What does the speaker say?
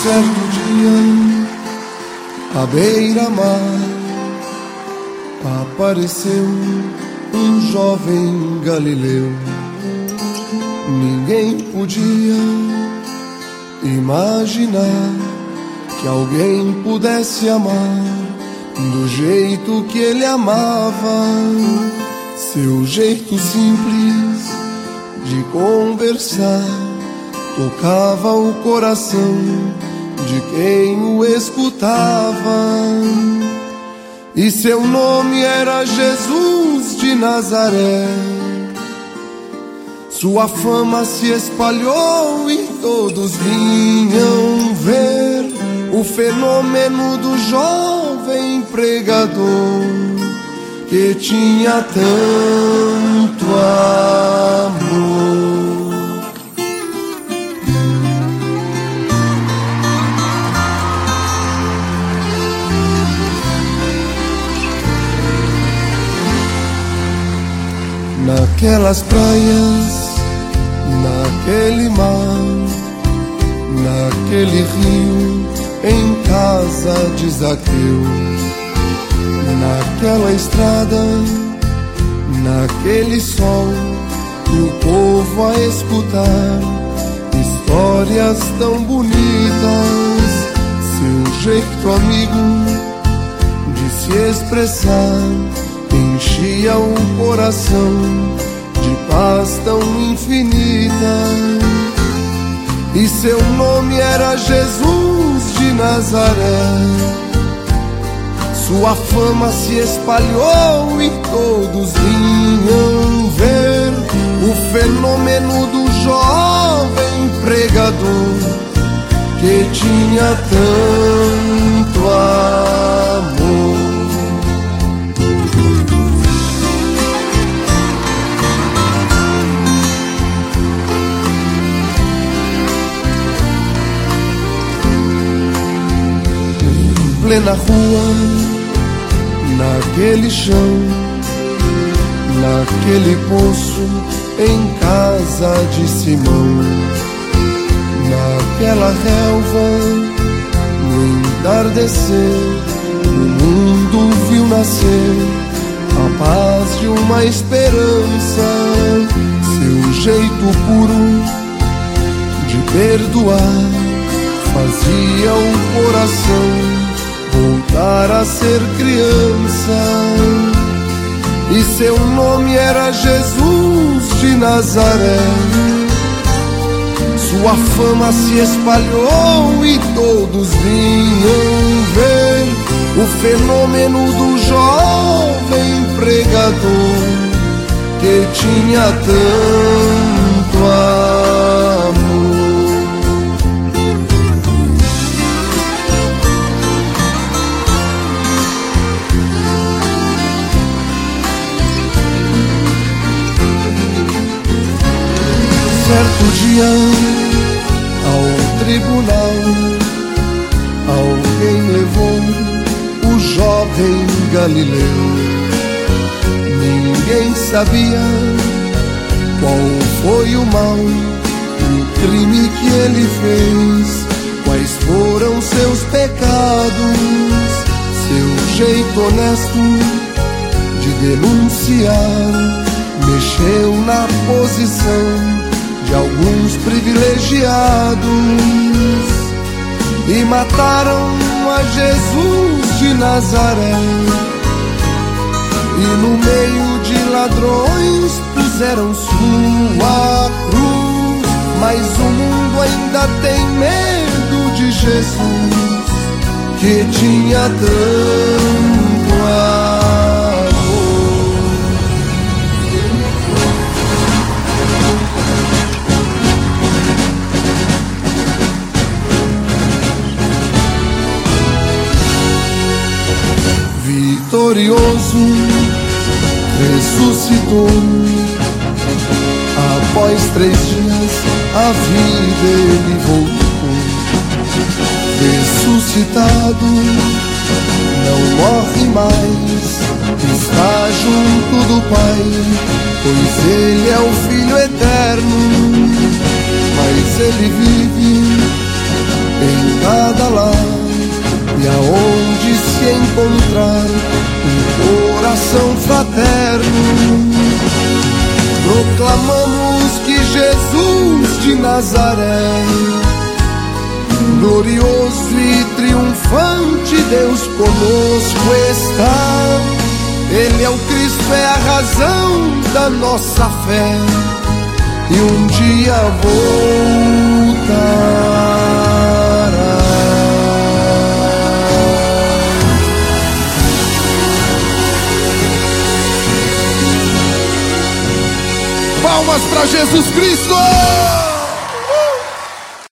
Certo dia, à beira-mar, apareceu um jovem galileu. Ninguém podia imaginar que alguém pudesse amar do jeito que ele amava. Seu jeito simples de conversar tocava o coração de quem o escutava. E seu nome era Jesus de Nazaré. Sua fama se espalhou e todos vinham ver o fenômeno do jovem pregador que tinha tanto amor. Naquelas praias, naquele mar, naquele rio, em casa de Zaqueu, naquela estrada, naquele sol, e o povo a escutar histórias tão bonitas. Seu jeito amigo de se expressar enchia o coração de paz tão infinita. E seu nome era Jesus de Nazaré. Sua fama se espalhou e todos vinham ver o fenômeno do jovem pregador que tinha tanto amor. Plena rua, naquele chão, naquele poço, em casa de Simão, naquela relva, no entardecer, o mundo viu nascer a paz de uma esperança. Seu jeito puro de perdoar fazia o coração voltar a ser criança. E seu nome era Jesus de Nazaré. Sua fama se espalhou e todos vinham ver o fenômeno do jovem pregador que tinha tanto amor. Certo dia, ao tribunal, alguém levou o jovem Galileu. Ninguém sabia qual foi o mal e o crime que ele fez, quais foram seus pecados. Seu jeito honesto de denunciar mexeu na posição de alguns privilegiados e mataram a Jesus de Nazaré. E no meio de ladrões puseram sua cruz. Mas o mundo ainda tem medo de Jesus, que tinha tanto amor. Vitorioso, ressuscitou. Após 3 dias a vida ele voltou. Ressuscitado, não morre mais, está junto do Pai, pois ele é o Filho eterno. Mas ele vive em cada lar, e aonde se encontrar um coração fraterno, proclamamos que Jesus de Nazaré, glorioso e triunfante, Deus conosco está. Ele é o Cristo, é a razão da nossa fé, e um dia voltará. Palmas para Jesus Cristo!